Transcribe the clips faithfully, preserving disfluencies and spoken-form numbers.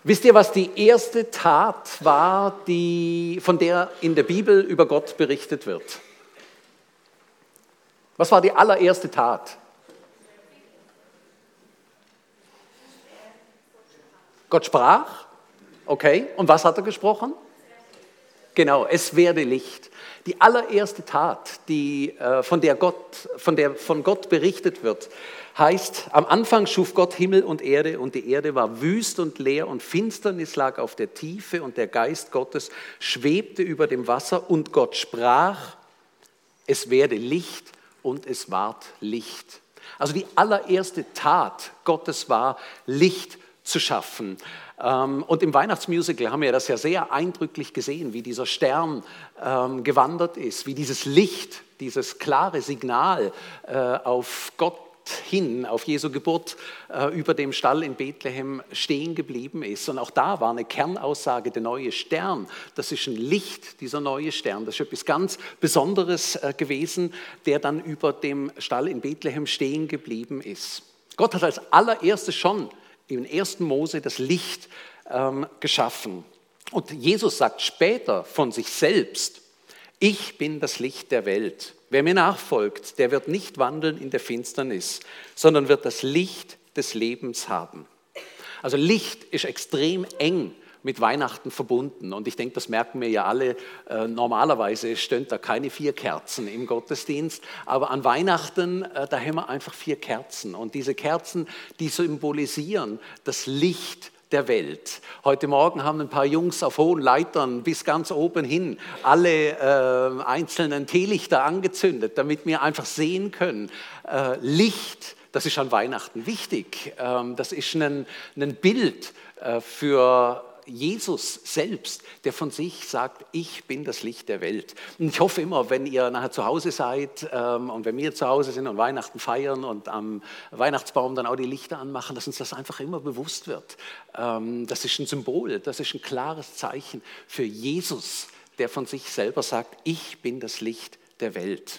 Wisst ihr, was die erste Tat war, die, von der in der Bibel über Gott berichtet wird? Was war die allererste Tat? Gott sprach, okay, und was hat er gesprochen? Genau, es werde Licht. Die allererste Tat, die, äh, von, der Gott, von der von Gott berichtet wird, heißt, am Anfang schuf Gott Himmel und Erde und die Erde war wüst und leer und Finsternis lag auf der Tiefe und der Geist Gottes schwebte über dem Wasser und Gott sprach, es werde Licht und es ward Licht. Also die allererste Tat Gottes war, Licht zu schaffen. Und im Weihnachtsmusical haben wir das ja sehr eindrücklich gesehen, wie dieser Stern ähm, gewandert ist, wie dieses Licht, dieses klare Signal äh, auf Gott hin, auf Jesu Geburt äh, über dem Stall in Bethlehem stehen geblieben ist. Und auch da war eine Kernaussage, der neue Stern, das ist ein Licht, dieser neue Stern. Das ist etwas ganz Besonderes äh, gewesen, der dann über dem Stall in Bethlehem stehen geblieben ist. Gott hat als allererstes schon im ersten Mose das Licht ähm, geschaffen. Und Jesus sagt später von sich selbst, ich bin das Licht der Welt. Wer mir nachfolgt, der wird nicht wandeln in der Finsternis, sondern wird das Licht des Lebens haben. Also Licht ist extrem eng mit Weihnachten verbunden. Und ich denke, das merken wir ja alle. Äh, normalerweise stehen da keine vier Kerzen im Gottesdienst, aber an Weihnachten, äh, da haben wir einfach vier Kerzen. Und diese Kerzen, die symbolisieren das Licht der Welt. Heute Morgen haben ein paar Jungs auf hohen Leitern bis ganz oben hin alle äh, einzelnen Teelichter angezündet, damit wir einfach sehen können, äh, Licht, das ist an Weihnachten wichtig. Ähm, das ist ein, ein Bild äh, für Jesus selbst, der von sich sagt, ich bin das Licht der Welt. Und ich hoffe immer, wenn ihr nachher zu Hause seid ähm, und wenn wir zu Hause sind und Weihnachten feiern und am Weihnachtsbaum dann auch die Lichter anmachen, dass uns das einfach immer bewusst wird. Ähm, das ist ein Symbol, das ist ein klares Zeichen für Jesus, der von sich selber sagt, ich bin das Licht der Welt.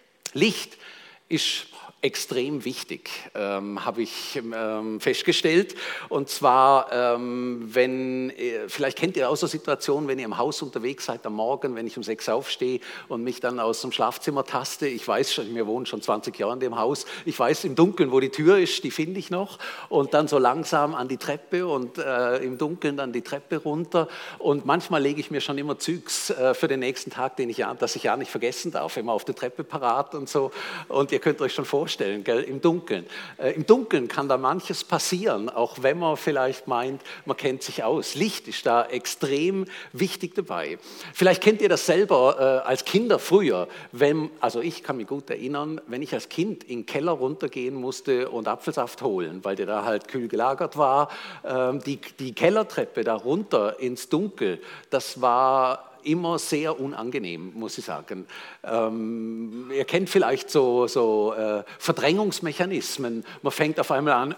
Licht ist extrem wichtig, ähm, habe ich ähm, festgestellt. Und zwar, ähm, wenn, vielleicht kennt ihr auch so Situationen, wenn ihr im Haus unterwegs seid am Morgen, wenn ich um sechs aufstehe und mich dann aus dem Schlafzimmer taste. Ich weiß schon, wir wohnen schon zwanzig Jahre in dem Haus. Ich weiß im Dunkeln, wo die Tür ist, die finde ich noch. Und dann so langsam an die Treppe und äh, im Dunkeln dann die Treppe runter. Und manchmal lege ich mir schon immer Zeugs äh, für den nächsten Tag, den ich ja, das ich ja nicht vergessen darf, immer auf der Treppe parat und so. Und ihr könnt euch schon vorstellen, Gell, im Dunkeln. Äh, Im Dunkeln kann da manches passieren, auch wenn man vielleicht meint, man kennt sich aus. Licht ist da extrem wichtig dabei. Vielleicht kennt ihr das selber äh, als Kinder früher. Wenn, also ich kann mich gut erinnern, wenn ich als Kind in den Keller runtergehen musste und Apfelsaft holen, weil der da halt kühl gelagert war. Äh, die, die Kellertreppe da runter ins Dunkel, das war immer sehr unangenehm, muss ich sagen. Ähm, ihr kennt vielleicht so, so äh, Verdrängungsmechanismen. Man fängt auf einmal an,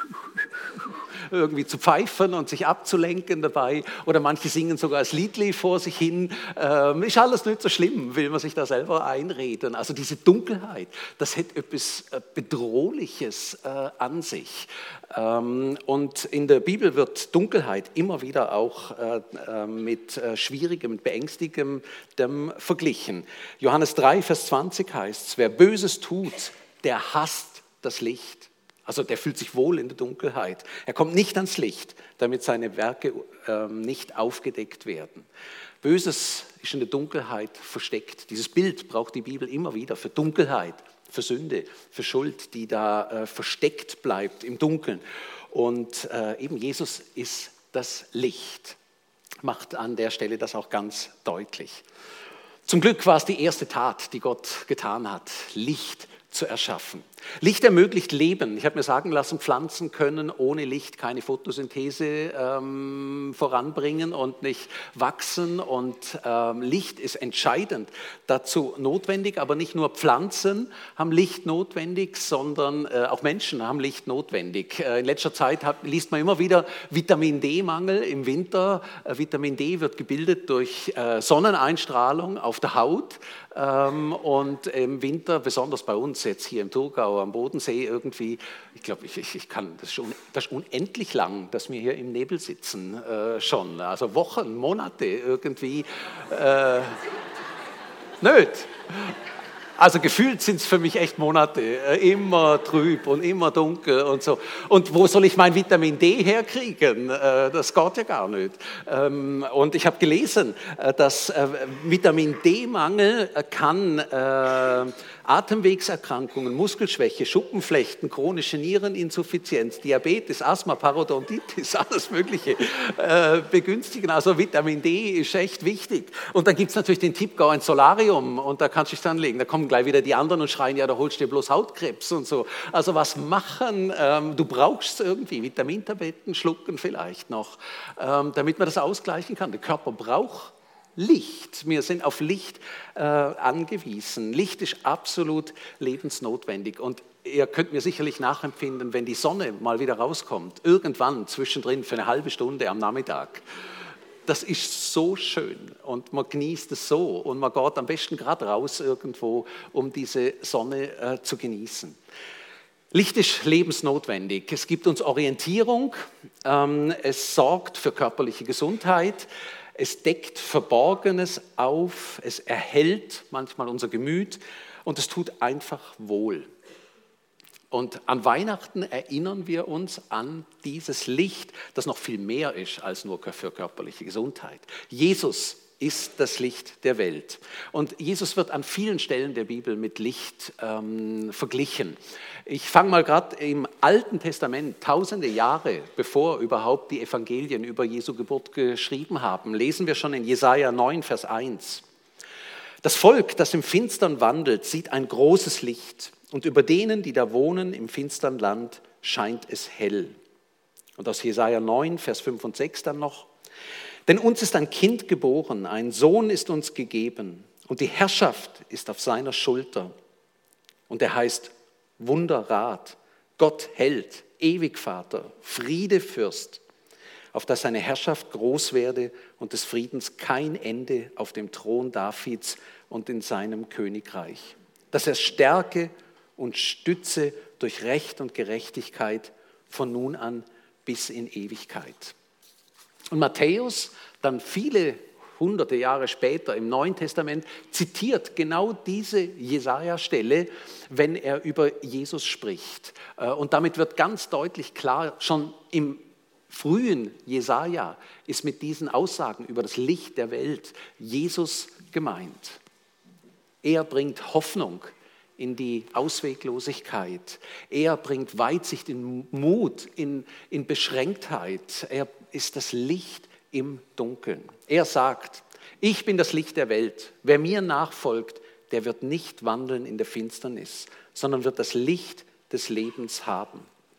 irgendwie zu pfeifen und sich abzulenken dabei. Oder manche singen sogar das Liedli vor sich hin. Ähm, ist alles nicht so schlimm, will man sich da selber einreden. Also diese Dunkelheit, das hat etwas Bedrohliches äh, an sich. Ähm, und in der Bibel wird Dunkelheit immer wieder auch äh, äh, mit äh, Schwierigem, mit Beängstigendem verglichen. Johannes drei, Vers zwanzig heißt es, wer Böses tut, der hasst das Licht. Also der fühlt sich wohl in der Dunkelheit. Er kommt nicht ans Licht, damit seine Werke äh, nicht aufgedeckt werden. Böses ist in der Dunkelheit versteckt. Dieses Bild braucht die Bibel immer wieder für Dunkelheit, für Sünde, für Schuld, die da äh, versteckt bleibt im Dunkeln. Und äh, eben Jesus ist das Licht, macht an der Stelle das auch ganz deutlich. Zum Glück war es die erste Tat, die Gott getan hat, Licht zu erschaffen. Licht ermöglicht Leben. Ich habe mir sagen lassen, Pflanzen können ohne Licht keine Photosynthese ähm, voranbringen und nicht wachsen. Und ähm, Licht ist entscheidend dazu notwendig. Aber nicht nur Pflanzen haben Licht notwendig, sondern äh, auch Menschen haben Licht notwendig. Äh, in letzter Zeit hat, liest man immer wieder Vitamin D-Mangel im Winter. Äh, Vitamin D wird gebildet durch äh, Sonneneinstrahlung auf der Haut. Ähm, und im Winter, besonders bei uns jetzt hier im Thurgau, Aargau am Bodensee irgendwie, ich glaube, ich, ich, ich kann, das ist, un, das ist unendlich lang, dass wir hier im Nebel sitzen äh, schon. Also Wochen, Monate irgendwie. Äh, nicht. Also gefühlt sind es für mich echt Monate, immer trüb und immer dunkel und so. Und wo soll ich mein Vitamin D herkriegen? Das geht ja gar nicht. Und ich habe gelesen, dass Vitamin D-Mangel kann Atemwegserkrankungen, Muskelschwäche, Schuppenflechten, chronische Niereninsuffizienz, Diabetes, Asthma, Parodontitis, alles Mögliche begünstigen. Also Vitamin D ist echt wichtig. Und dann gibt es natürlich den Tipp, geh ins Solarium und da kannst du dich dann legen. Da kommen gleich wieder die anderen und schreien, ja, da holst du dir bloß Hautkrebs und so. Also was machen? Ähm, du brauchst irgendwie Vitamintabletten, schlucken vielleicht noch, ähm, damit man das ausgleichen kann. Der Körper braucht Licht. Wir sind auf Licht äh, angewiesen. Licht ist absolut lebensnotwendig. Und ihr könnt mir sicherlich nachempfinden, wenn die Sonne mal wieder rauskommt, irgendwann zwischendrin für eine halbe Stunde am Nachmittag. Das ist so schön und man genießt es so und man geht am besten gerade raus irgendwo, um diese Sonne äh, zu genießen. Licht ist lebensnotwendig. Es gibt uns Orientierung, ähm, es sorgt für körperliche Gesundheit, es deckt Verborgenes auf, es erhält manchmal unser Gemüt und es tut einfach wohl. Und an Weihnachten erinnern wir uns an dieses Licht, das noch viel mehr ist als nur für körperliche Gesundheit. Jesus ist das Licht der Welt. Und Jesus wird an vielen Stellen der Bibel mit Licht ähm, verglichen. Ich fange mal gerade im Alten Testament, tausende Jahre bevor überhaupt die Evangelien über Jesu Geburt geschrieben haben, lesen wir schon in Jesaja neun, Vers eins. Das Volk, das im Finstern wandelt, sieht ein großes Licht. Und über denen, die da wohnen im finstern Land, scheint es hell. Und aus Jesaja neun, Vers fünf und sechs dann noch. Denn uns ist ein Kind geboren, ein Sohn ist uns gegeben und die Herrschaft ist auf seiner Schulter. Und er heißt Wunderrat, Gott Held, Ewigvater, Friedefürst, auf dass seine Herrschaft groß werde und des Friedens kein Ende auf dem Thron Davids und in seinem Königreich. Dass er stärke und stütze durch Recht und Gerechtigkeit von nun an bis in Ewigkeit. Und Matthäus, dann viele hunderte Jahre später im Neuen Testament, zitiert genau diese Jesaja-Stelle, wenn er über Jesus spricht. Und damit wird ganz deutlich klar, schon im frühen Jesaja ist mit diesen Aussagen über das Licht der Welt Jesus gemeint. Er bringt Hoffnung in die Ausweglosigkeit. Er bringt Weitsicht in Mut, in, in Beschränktheit. Er ist das Licht im Dunkeln. Er sagt, ich bin das Licht der Welt. Wer mir nachfolgt, der wird nicht wandeln in der Finsternis, sondern wird das Licht des Lebens haben.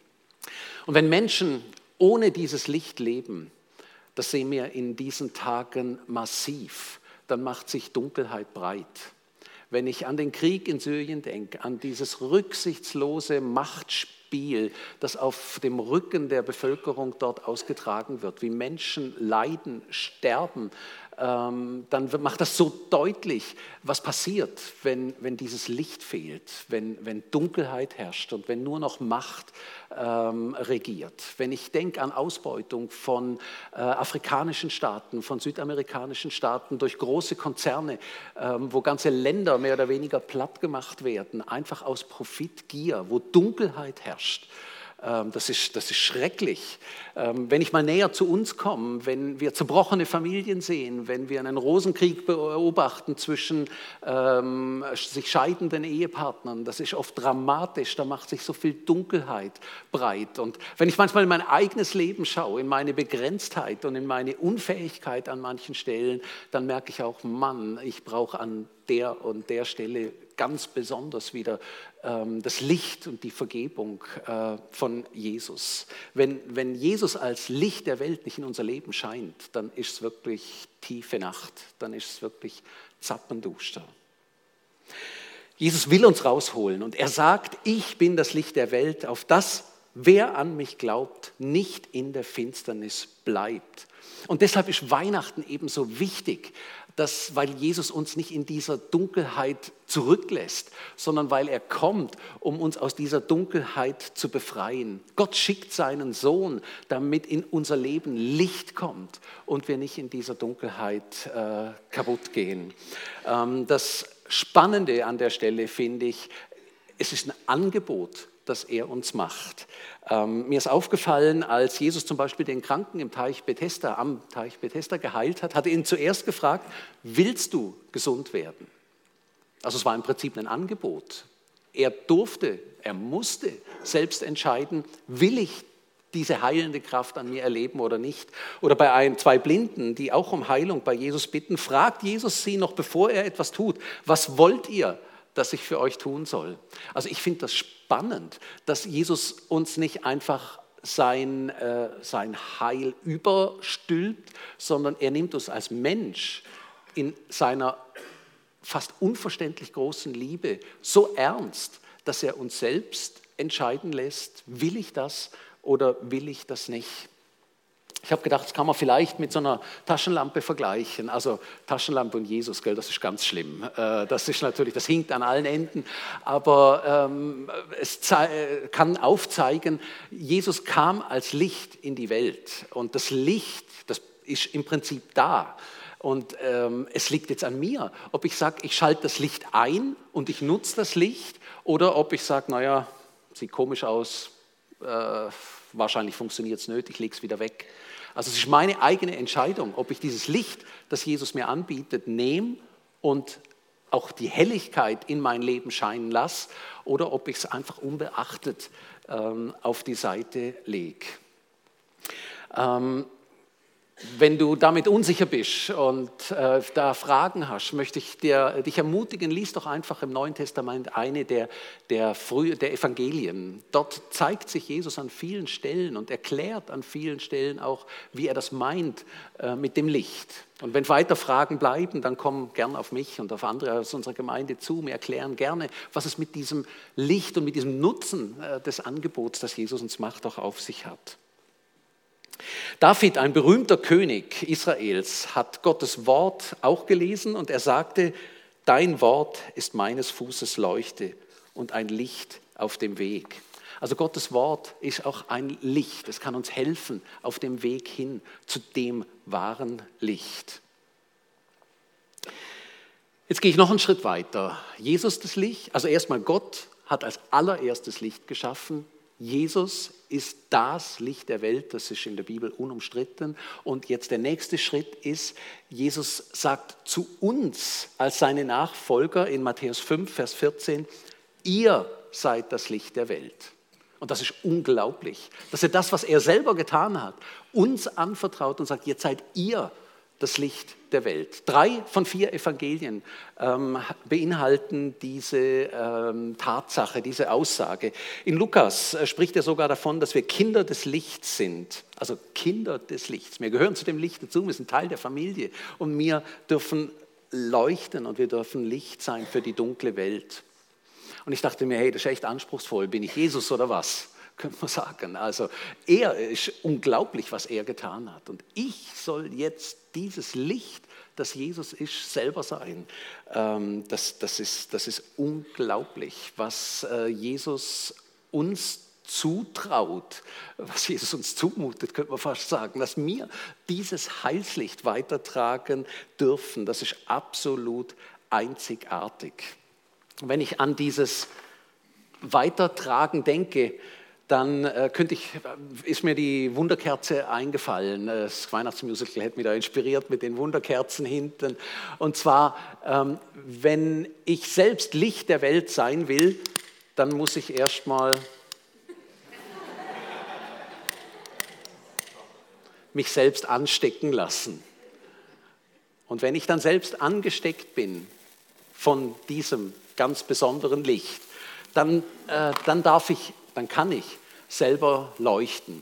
Und wenn Menschen ohne dieses Licht leben, das sehen wir in diesen Tagen massiv, dann macht sich Dunkelheit breit. Wenn ich an den Krieg in Syrien denke, an dieses rücksichtslose Machtspiel, das auf dem Rücken der Bevölkerung dort ausgetragen wird, wie Menschen leiden, sterben, ähm, dann macht das so deutlich, was passiert, wenn, wenn dieses Licht fehlt, wenn, wenn Dunkelheit herrscht und wenn nur noch Macht ähm, regiert. Wenn ich denke an Ausbeutung von äh, afrikanischen Staaten, von südamerikanischen Staaten durch große Konzerne, ähm, wo ganze Länder mehr oder weniger platt gemacht werden, einfach aus Profitgier, wo Dunkelheit herrscht. Das ist, das ist schrecklich. Wenn ich mal näher zu uns komme, wenn wir zerbrochene Familien sehen, wenn wir einen Rosenkrieg beobachten zwischen ähm, sich scheidenden Ehepartnern, das ist oft dramatisch, da macht sich so viel Dunkelheit breit. Und wenn ich manchmal in mein eigenes Leben schaue, in meine Begrenztheit und in meine Unfähigkeit an manchen Stellen, dann merke ich auch, Mann, ich brauche an der und der Stelle ganz besonders wieder ähm, das Licht und die Vergebung äh, von Jesus. Wenn, wenn Jesus als Licht der Welt nicht in unser Leben scheint, dann ist es wirklich tiefe Nacht, dann ist es wirklich zappenduster. Jesus will uns rausholen und er sagt, ich bin das Licht der Welt, auf das wer an mich glaubt, nicht in der Finsternis bleibt. Und deshalb ist Weihnachten eben so wichtig, dass, weil Jesus uns nicht in dieser Dunkelheit zurücklässt, sondern weil er kommt, um uns aus dieser Dunkelheit zu befreien. Gott schickt seinen Sohn, damit in unser Leben Licht kommt und wir nicht in dieser Dunkelheit äh, kaputt gehen. Ähm, das Spannende an der Stelle finde ich, es ist ein Angebot, das er uns macht. Ähm, mir ist aufgefallen, als Jesus zum Beispiel den Kranken im Teich Bethesda, am Teich Bethesda geheilt hat, hat er ihn zuerst gefragt, willst du gesund werden? Also es war im Prinzip ein Angebot. Er durfte, er musste selbst entscheiden, will ich diese heilende Kraft an mir erleben oder nicht. Oder bei ein, zwei Blinden, die auch um Heilung bei Jesus bitten, fragt Jesus sie noch, bevor er etwas tut, was wollt ihr, das ich für euch tun soll? Also ich finde das spannend, dass Jesus uns nicht einfach sein, äh, sein Heil überstülpt, sondern er nimmt uns als Mensch in seiner fast unverständlich großen Liebe so ernst, dass er uns selbst entscheiden lässt, will ich das oder will ich das nicht? Ich habe gedacht, das kann man vielleicht mit so einer Taschenlampe vergleichen. Also Taschenlampe und Jesus, gell, das ist ganz schlimm. Das ist natürlich, das hinkt an allen Enden, aber ähm, es kann aufzeigen, Jesus kam als Licht in die Welt und das Licht, das ist im Prinzip da. Und ähm, es liegt jetzt an mir, ob ich sage, ich schalte das Licht ein und ich nutze das Licht oder ob ich sage, naja, sieht komisch aus, äh, wahrscheinlich funktioniert es nicht, ich lege es wieder weg. Also es ist meine eigene Entscheidung, ob ich dieses Licht, das Jesus mir anbietet, nehme und auch die Helligkeit in mein Leben scheinen lasse oder ob ich es einfach unbeachtet ähm, auf die Seite lege. Ähm, Wenn du damit unsicher bist und äh, da Fragen hast, möchte ich dir, dich ermutigen, lies doch einfach im Neuen Testament eine der, der, Früh, der Evangelien. Dort zeigt sich Jesus an vielen Stellen und erklärt an vielen Stellen auch, wie er das meint äh, mit dem Licht. Und wenn weiter Fragen bleiben, dann komm gern auf mich und auf andere aus unserer Gemeinde zu. Wir erklären gerne, was es mit diesem Licht und mit diesem Nutzen äh, des Angebots, das Jesus uns macht, auch auf sich hat. David, ein berühmter König Israels, hat Gottes Wort auch gelesen und er sagte, dein Wort ist meines Fußes Leuchte und ein Licht auf dem Weg. Also Gottes Wort ist auch ein Licht, es kann uns helfen auf dem Weg hin zu dem wahren Licht. Jetzt gehe ich noch einen Schritt weiter. Jesus das Licht, also erstmal Gott hat als allererstes Licht geschaffen. Jesus ist das Licht der Welt, das ist in der Bibel unumstritten. Und jetzt der nächste Schritt ist, Jesus sagt zu uns als seine Nachfolger in Matthäus fünf, Vers vierzehn, ihr seid das Licht der Welt. Und das ist unglaublich, dass er das, was er selber getan hat, uns anvertraut und sagt, jetzt seid ihr das Licht der Welt. Drei von vier Evangelien ähm, beinhalten diese ähm, Tatsache, diese Aussage. In Lukas äh, spricht er sogar davon, dass wir Kinder des Lichts sind. Also Kinder des Lichts. Wir gehören zu dem Licht dazu, wir sind Teil der Familie. Und wir dürfen leuchten und wir dürfen Licht sein für die dunkle Welt. Und ich dachte mir, hey, das ist echt anspruchsvoll. Bin ich Jesus oder was? Könnte man sagen. Also er ist unglaublich, was er getan hat. Und ich soll jetzt dieses Licht, das Jesus ist, selber sein. Ähm, das, das, ist, das ist unglaublich, was äh, Jesus uns zutraut, was Jesus uns zumutet, könnte man fast sagen, dass wir dieses Heilslicht weitertragen dürfen. Das ist absolut einzigartig. Wenn ich an dieses Weitertragen denke, dann äh, könnte ich, ist mir die Wunderkerze eingefallen. Das Weihnachtsmusical hat mich da inspiriert mit den Wunderkerzen hinten. Und zwar, ähm, wenn ich selbst Licht der Welt sein will, dann muss ich erstmal mich selbst anstecken lassen. Und wenn ich dann selbst angesteckt bin von diesem ganz besonderen Licht, dann, äh, dann darf ich, dann kann ich selber leuchten.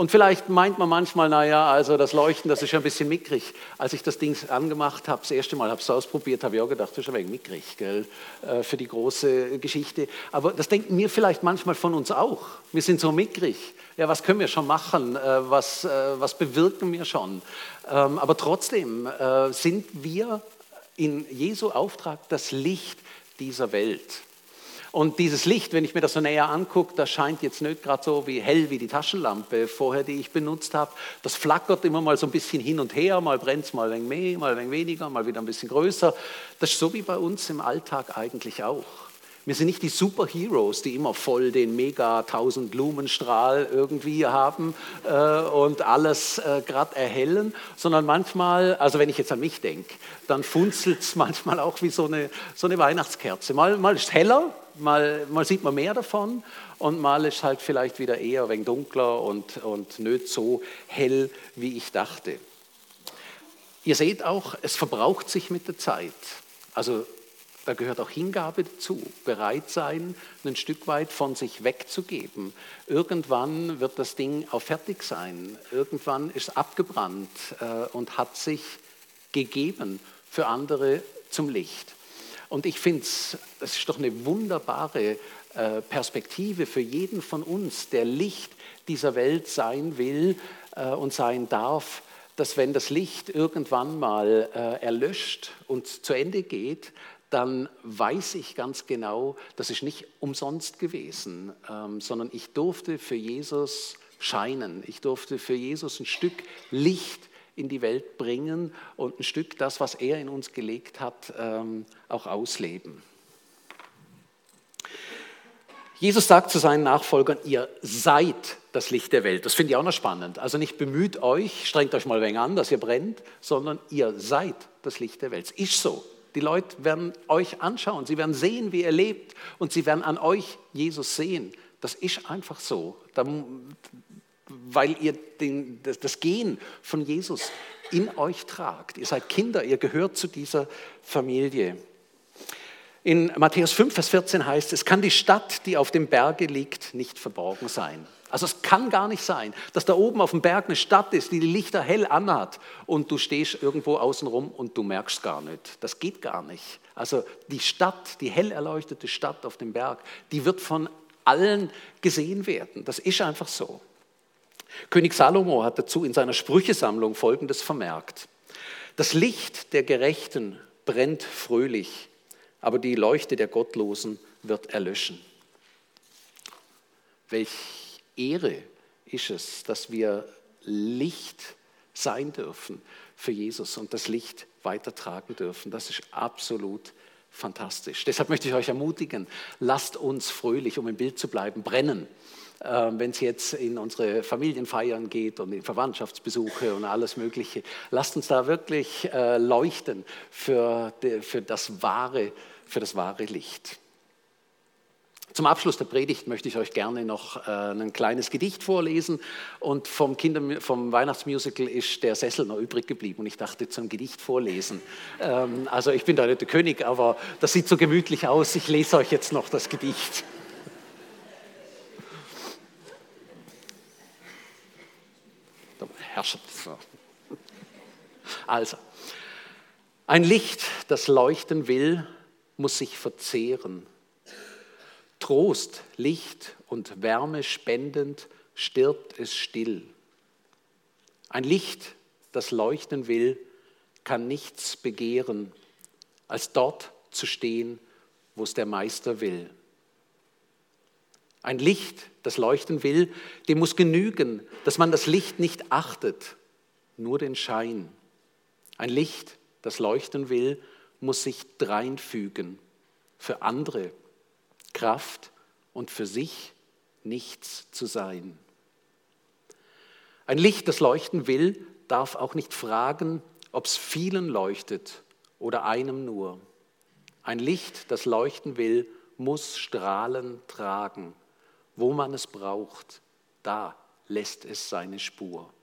Und vielleicht meint man manchmal, naja, also das Leuchten, das ist ja ein bisschen mickrig. Als ich das Ding angemacht habe, das erste Mal habe ich es ausprobiert, habe ich auch gedacht, das ist ein wenig mickrig, gell, für die große Geschichte. Aber das denken wir vielleicht manchmal von uns auch. Wir sind so mickrig. Ja, was können wir schon machen? Was, was bewirken wir schon? Aber trotzdem sind wir in Jesu Auftrag das Licht dieser Welt. Und dieses Licht, wenn ich mir das so näher angucke, das scheint jetzt nicht gerade so wie hell wie die Taschenlampe vorher, die ich benutzt habe. Das flackert immer mal so ein bisschen hin und her, mal brennt es mal ein wenig mehr, mal ein wenig weniger, mal wieder ein bisschen größer. Das ist so wie bei uns im Alltag eigentlich auch. Wir sind nicht die Superheroes, die immer voll den mega tausend Lumenstrahl irgendwie haben äh, und alles äh, gerade erhellen, sondern manchmal, also wenn ich jetzt an mich denke, dann funzelt es manchmal auch wie so eine, so eine Weihnachtskerze. Mal, mal ist es heller, mal, mal sieht man mehr davon und mal ist es halt vielleicht wieder eher ein wenig dunkler und, und nicht so hell, wie ich dachte. Ihr seht auch, es verbraucht sich mit der Zeit. Also da gehört auch Hingabe dazu, bereit sein, ein Stück weit von sich wegzugeben. Irgendwann wird das Ding auch fertig sein. Irgendwann ist es abgebrannt äh, und hat sich gegeben für andere zum Licht. Und ich finde, es ist doch eine wunderbare äh, Perspektive für jeden von uns, der Licht dieser Welt sein will äh, und sein darf, dass wenn das Licht irgendwann mal äh, erlöscht und zu Ende geht, dann weiß ich ganz genau, das ist nicht umsonst gewesen, ähm, sondern ich durfte für Jesus scheinen. Ich durfte für Jesus ein Stück Licht in die Welt bringen und ein Stück das, was er in uns gelegt hat, ähm, auch ausleben. Jesus sagt zu seinen Nachfolgern, ihr seid das Licht der Welt. Das finde ich auch noch spannend. Also nicht bemüht euch, strengt euch mal ein wenig an, dass ihr brennt, sondern ihr seid das Licht der Welt. Es ist so. Die Leute werden euch anschauen, sie werden sehen, wie ihr lebt und sie werden an euch Jesus sehen. Das ist einfach so, weil ihr den, das Gen von Jesus in euch tragt. Ihr seid Kinder, ihr gehört zu dieser Familie. In Matthäus fünf, Vers vierzehn heißt es, kann die Stadt, die auf dem Berge liegt, nicht verborgen sein. Also es kann gar nicht sein, dass da oben auf dem Berg eine Stadt ist, die die Lichter hell anhat und du stehst irgendwo außenrum und du merkst gar nicht. Das geht gar nicht. Also die Stadt, die hell erleuchtete Stadt auf dem Berg, die wird von allen gesehen werden. Das ist einfach so. König Salomo hat dazu in seiner Sprüchesammlung Folgendes vermerkt. Das Licht der Gerechten brennt fröhlich, aber die Leuchte der Gottlosen wird erlöschen. Welch Ehre ist es, dass wir Licht sein dürfen für Jesus und das Licht weitertragen dürfen. Das ist absolut fantastisch. Deshalb möchte ich euch ermutigen, lasst uns fröhlich, um im Bild zu bleiben, brennen. Wenn es jetzt in unsere Familienfeiern geht und in Verwandtschaftsbesuche und alles Mögliche, lasst uns da wirklich leuchten für, für, das wahre, für das wahre Licht. Zum Abschluss der Predigt möchte ich euch gerne noch äh, ein kleines Gedicht vorlesen und vom, Kinder, vom Weihnachtsmusical ist der Sessel noch übrig geblieben und ich dachte zum Gedicht vorlesen. Ähm, also ich bin da nicht der König, aber das sieht so gemütlich aus. Ich lese euch jetzt noch das Gedicht. Also, ein Licht, das leuchten will, muss sich verzehren. Trost, Licht und Wärme spendend stirbt es still. Ein Licht, das leuchten will, kann nichts begehren, als dort zu stehen, wo es der Meister will. Ein Licht, das leuchten will, dem muss genügen, dass man das Licht nicht achtet, nur den Schein. Ein Licht, das leuchten will, muss sich dreinfügen, für andere Kraft und für sich nichts zu sein. Ein Licht, das leuchten will, darf auch nicht fragen, ob es vielen leuchtet oder einem nur. Ein Licht, das leuchten will, muss Strahlen tragen. Wo man es braucht, da lässt es seine Spur.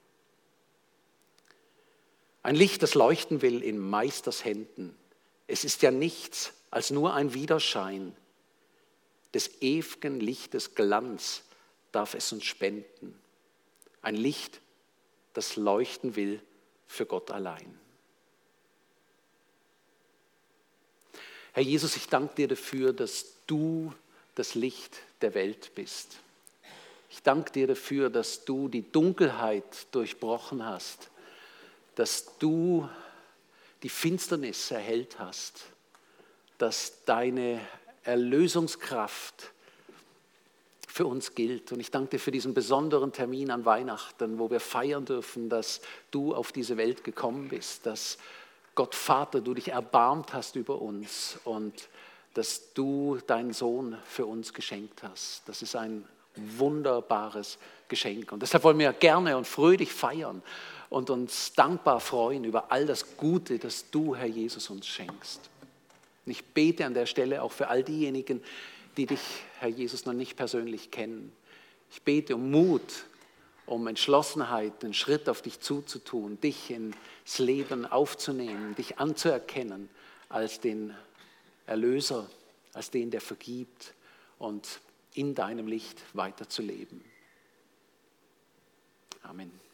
Ein Licht, das leuchten will in Meisters Händen. Es ist ja nichts als nur ein Widerschein. Des ew'gen Lichtes Glanz darf es uns spenden. Ein Licht, das leuchten will für Gott allein. Herr Jesus, ich danke dir dafür, dass du das Licht der Welt bist. Ich danke dir dafür, dass du die Dunkelheit durchbrochen hast, dass du die Finsternis erhellt hast, dass deine Erlösungskraft für uns gilt. Und ich danke dir für diesen besonderen Termin an Weihnachten, wo wir feiern dürfen, dass du auf diese Welt gekommen bist, dass Gott Vater, du dich erbarmt hast über uns und dass du deinen Sohn für uns geschenkt hast. Das ist ein wunderbares Geschenk. Und deshalb wollen wir gerne und fröhlich feiern und uns dankbar freuen über all das Gute, das du, Herr Jesus, uns schenkst. Und ich bete an der Stelle auch für all diejenigen, die dich, Herr Jesus, noch nicht persönlich kennen. Ich bete um Mut, um Entschlossenheit, einen Schritt auf dich zuzutun, dich ins Leben aufzunehmen, dich anzuerkennen als den Erlöser, als den, der vergibt und in deinem Licht weiterzuleben. Amen.